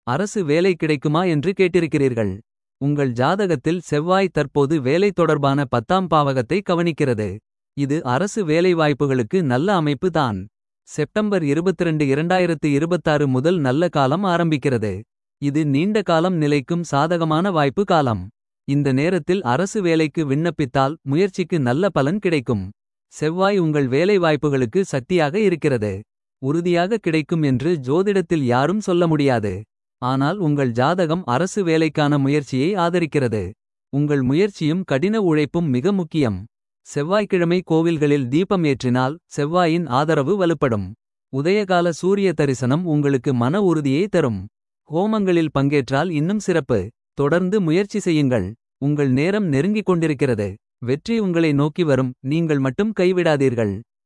அரசு வேலை கிடைக்குமா என்று கேட்டிருக்கிறீர்கள். உங்கள் ஜாதகத்தில் செவ்வாய் தற்போது வேலை தொடர்பான 10ஆம் பாவகத்தை கவனிக்கிறது. இது அரசு வேலைவாய்ப்புகளுக்கு நல்ல அமைப்பு தான். செப்டம்பர் 22 2026 முதல் நல்ல காலம் ஆரம்பிக்கிறது. இது நீண்ட காலம் நிலைக்கும் சாதகமான வாய்ப்பு காலம். இந்த நேரத்தில் அரசு வேலைக்கு விண்ணப்பித்தால் முயற்சிக்கு நல்ல பலன் கிடைக்கும். செவ்வாய் உங்கள் வேலைவாய்ப்புகளுக்கு சக்தியாக இருக்கிறது. உறுதியாக கிடைக்கும் என்று ஜோதிடத்தில் யாரும் சொல்ல முடியாது. ஆனால் உங்கள் ஜாதகம் அரசு வேலைக்கான முயற்சியை ஆதரிக்கிறது. உங்கள் முயற்சியும் கடின உழைப்பும் மிக முக்கியம். செவ்வாய்க்கிழமை கோவில்களில் தீபம் ஏற்றினால் செவ்வாயின் ஆதரவு வலுப்படும். உதயகால சூரிய தரிசனம் உங்களுக்கு மன உறுதியை தரும். ஹோமங்களில் பங்கேற்றால் இன்னும் சிறப்பு. தொடர்ந்து முயற்சி செய்யுங்கள். உங்கள் நேரம் நெருங்கிக் கொண்டிருக்கிறது. வெற்றி உங்களை நோக்கி வரும், நீங்கள் மட்டும் கைவிடாதீர்கள்.